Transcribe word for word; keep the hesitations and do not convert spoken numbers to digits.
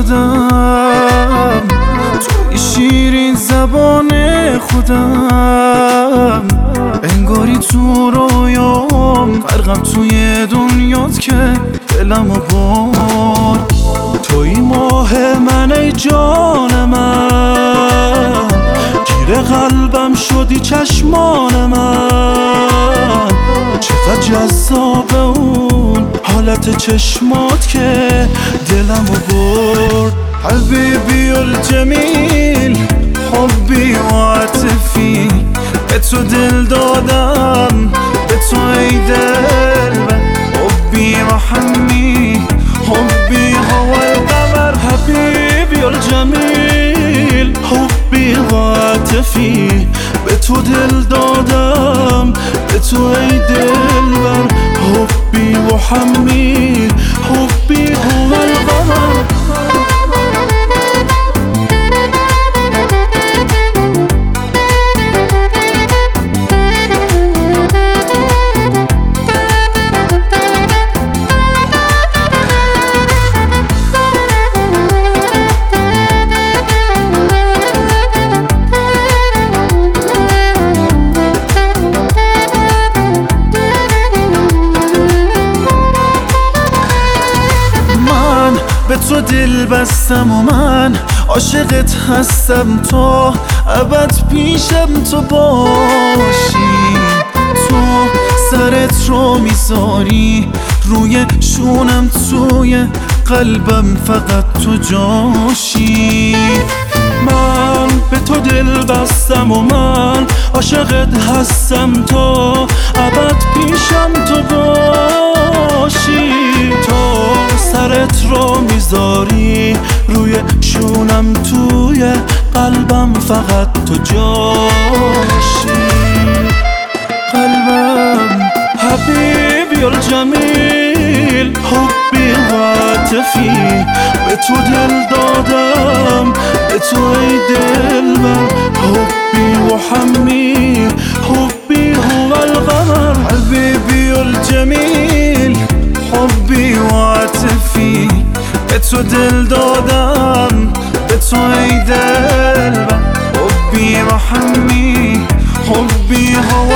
خودم، توی شیرین زبان خودم، انگاری تو رویام غرقم توی دنیات که دلمو برد. توی ماه من ای جان من، گیر قلبم شدی چشمان من، چقدر جذاب اون حالت چشمات که دلمو برد. حبیبی الجمیل، حبی و عاطفی، به تو دل دادم، به تو ای دلبر. حبی محمی، حبی هو القمر. حبیبی الجمیل، حبی و عاطفی، به تو دل دادم، به تو ای دلبر. حبی و حمی، حبی هو القمر. به تو دل بستم و من عاشقت هستم، تا ابد پیشم تو باشی. تو سرت رو میذاری روی شونم، توی قلبم فقط تو جاشی. من به تو دل بستم و من عاشقت هستم، تا ابد پیشم تو باشی. تو سرت رو میذاری روی شونم، توی قلبم فقط تو جاشی. قلبم حبیبی الجمیل، حبی و عاطفی، به تو دل دادم، به تو ای دلبر. حبی و حمی، حبی هو القمر. حبیبی الجمیل، حبی و عاطفی، به تو دل دادم، به تو ای دلبر. حبی و حمی، حبی هو